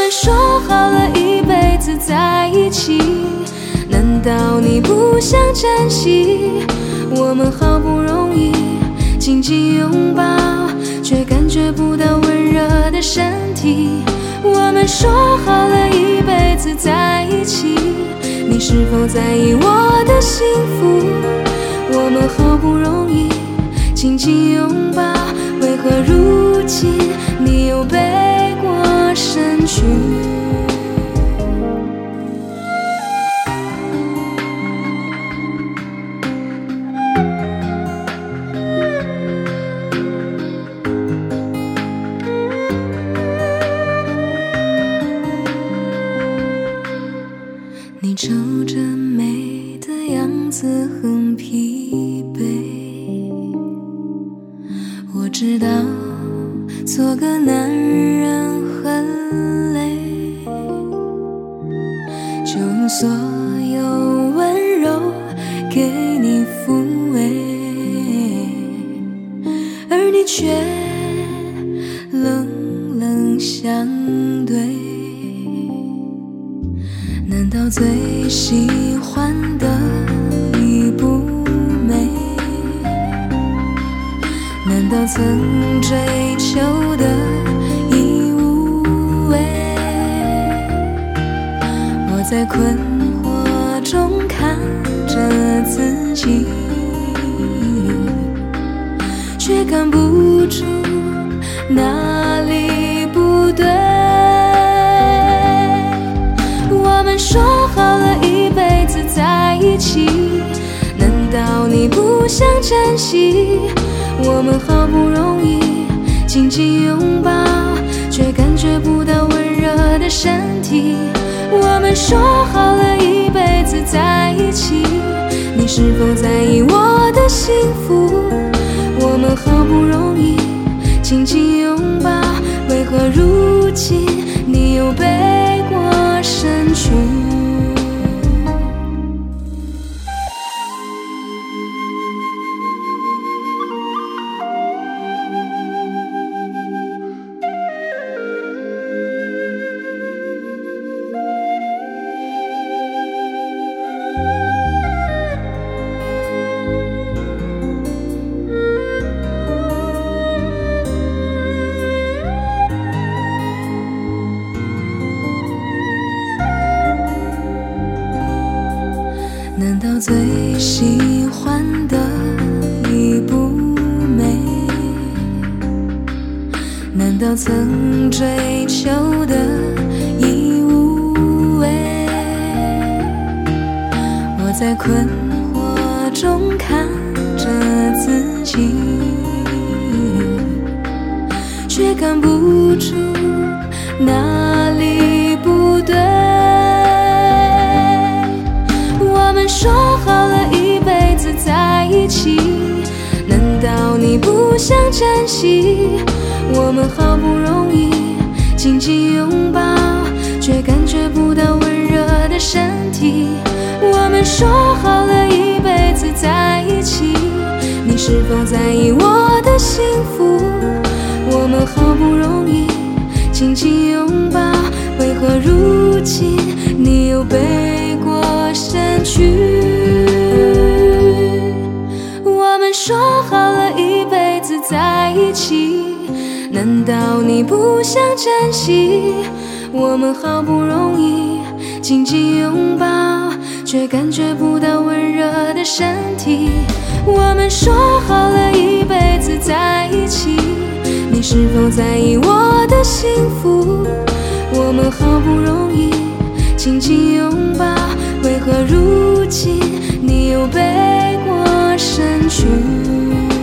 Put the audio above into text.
们说好了一辈子在一起，难道你不想珍惜我们好不容易紧紧拥抱，却感觉不到温热的身体？我们说好了一辈子在一起，你是否在意我的幸福？我们好不容易紧紧拥抱，为何如今你又背过身去？你皱着眉的样子很疲惫，我知道做个男人很累，就用所有温柔给你抚慰，而你却冷冷相对。难道最喜欢的已不美？难道曾追求的已无味？我在困惑中看着自己，却看不出哪里不对。我们说好了一辈子在一起，难道你不想珍惜我们好不容易紧紧拥抱，却感觉不到温热的身体？我们说好了一辈子在一起，你是否在意我的幸福？我们好不容易紧紧拥抱，为何如今你又背过身去？难道最喜欢的已不美？难道曾追求的已无味？我在困惑中看着自己，却看不出哪里不对。我们说好了一辈子在一起，难道你不想珍惜我们好不容易紧紧拥抱，却感觉不到温热的身体？我们说好了一辈子在一起，你是否在意我的幸福？我们好不容易紧紧拥抱，为何如今你又背过身去？我们说好了一辈子在一起，难道你不想珍惜我们好不容易紧紧拥抱，却感觉不到温热的身体？我们说好了一辈子在一起，你是否在意我的幸福？我们好不容易紧紧拥抱，为何如今你又背过身去？